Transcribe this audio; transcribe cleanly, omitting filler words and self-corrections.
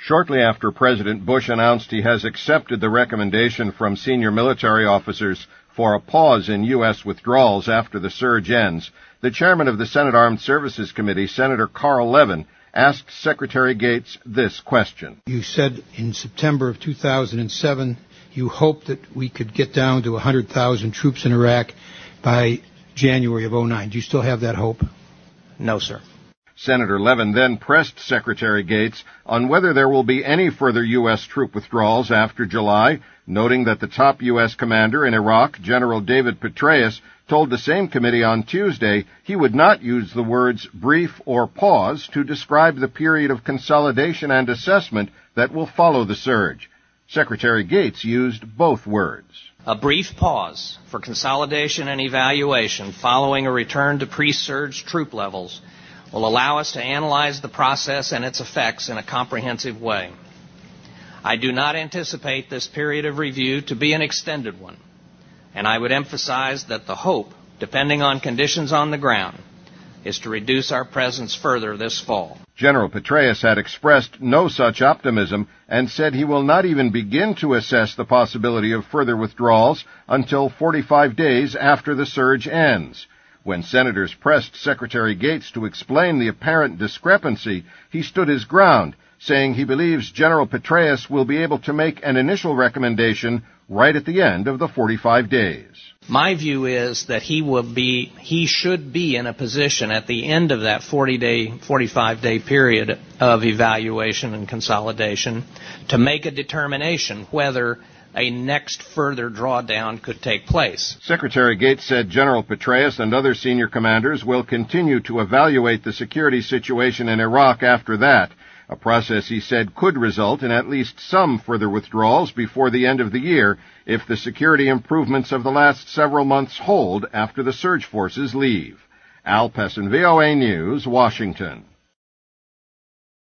Shortly after President Bush announced he has accepted the recommendation from senior military officers for a pause in U.S. withdrawals after the surge ends, the chairman of the Senate Armed Services Committee, Senator Carl Levin, asked Secretary Gates this question. You said in September of 2007 you hoped that we could get down to 100,000 troops in Iraq by January of 2009. Do you still have that hope? No, sir. Senator Levin then pressed Secretary Gates on whether there will be any further U.S. troop withdrawals after July, noting that the top U.S. commander in Iraq, General David Petraeus, told the same committee on Tuesday he would not use the words brief or pause to describe the period of consolidation and assessment that will follow the surge. Secretary Gates used both words. A brief pause for consolidation and evaluation following a return to pre-surge troop levels will allow us to analyze the process and its effects in a comprehensive way. I do not anticipate this period of review to be an extended one, and I would emphasize that the hope, depending on conditions on the ground, is to reduce our presence further this fall. General Petraeus had expressed no such optimism and said he will not even begin to assess the possibility of further withdrawals until 45 days after the surge ends. When senators pressed Secretary Gates to explain the apparent discrepancy, he stood his ground, saying he believes General Petraeus will be able to make an initial recommendation right at the end of the 45 days. My view is that he should be in a position at the end of that 45-day period of evaluation and consolidation to make a determination whether a next further drawdown could take place. Secretary Gates said General Petraeus and other senior commanders will continue to evaluate the security situation in Iraq after that, a process he said could result in at least some further withdrawals before the end of the year if the security improvements of the last several months hold after the surge forces leave. Al Pessin, VOA News, Washington.